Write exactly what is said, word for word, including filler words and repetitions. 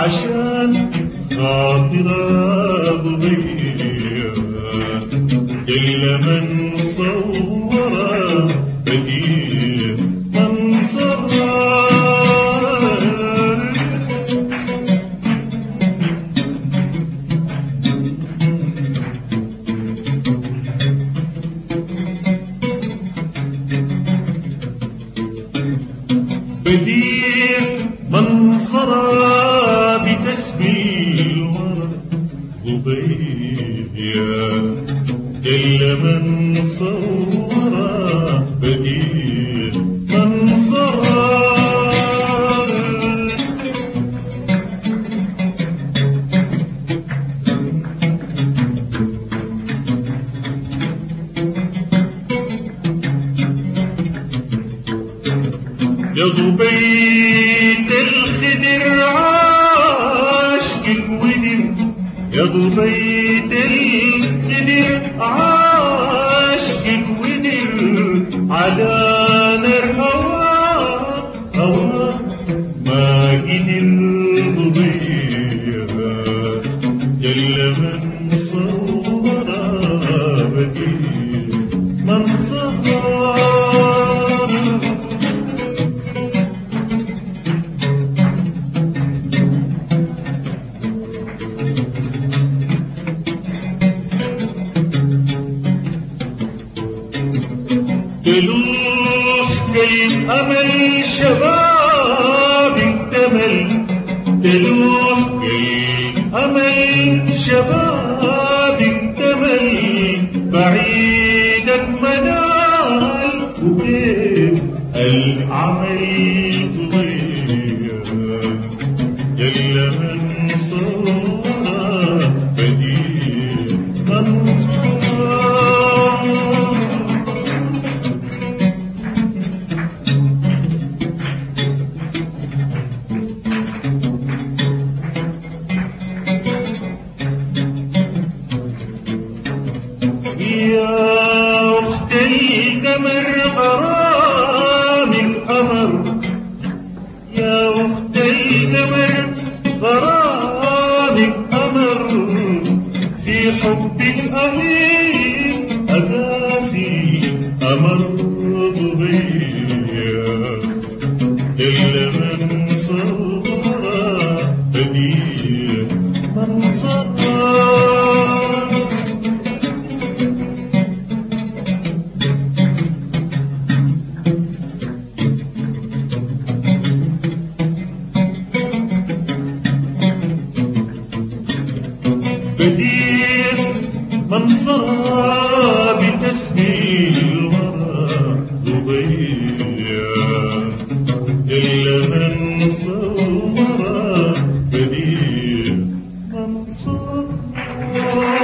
عشان خاطر ضبيع جل من صور بديع منصر بديع منصر بتسبيل الورى ضبيع جل من صور بديع منصر يا ضبيت الخدر عاشقك ودر يا ضبيت الخدر عاشقك ودر على نار هواك هواك ما قدر ضبيع جل من صور بديع من صور تلوح كيف أمل شباب اكتمل تلوح كيف أمل شباب اكتمل بعيدك منال وكيف العمل ضيع جل من صور بديع من صور يا أخت القمر غرامك أمر يا أخت القمر غرامك أمر في حبك أمين أقاسي أمر ضبيع جل من صور بديع من صور بديع منصر بتسبيل الورى ضبيع جل من صور بديع منصر